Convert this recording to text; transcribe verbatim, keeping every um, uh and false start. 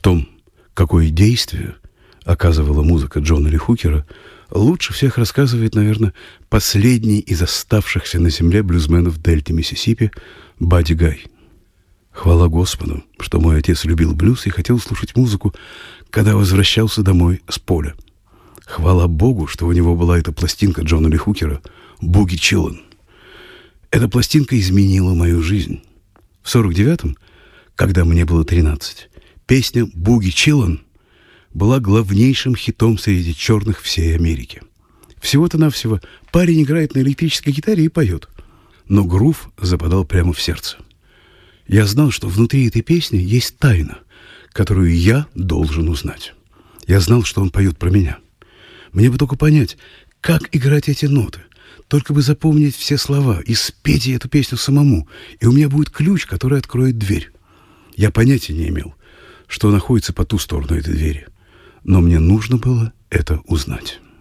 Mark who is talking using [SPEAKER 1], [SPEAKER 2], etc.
[SPEAKER 1] том, какое действие оказывала музыка Джона Ли Хукера, лучше всех рассказывает, наверное, последний из оставшихся на земле блюзменов дельты Миссисипи Бадди Гай. Хвала Господу, что мой отец любил блюз и хотел слушать музыку, когда возвращался домой с поля. Хвала Богу, что у него была эта пластинка Джона Ли Хукера «Буги Чиллен». Эта пластинка изменила мою жизнь. В сорок девятом, когда мне было тринадцать, песня «Буги Чиллен» была главнейшим хитом среди черных всей Америки. Всего-то навсего парень играет на электрической гитаре и поет. Но грув западал прямо в сердце. Я знал, что внутри этой песни есть тайна, которую я должен узнать. Я знал, что он поет про меня. Мне бы только понять, как играть эти ноты, только бы запомнить все слова и спеть эту песню самому, и у меня будет ключ, который откроет дверь. Я понятия не имел, что находится по ту сторону этой двери, но мне нужно было это узнать.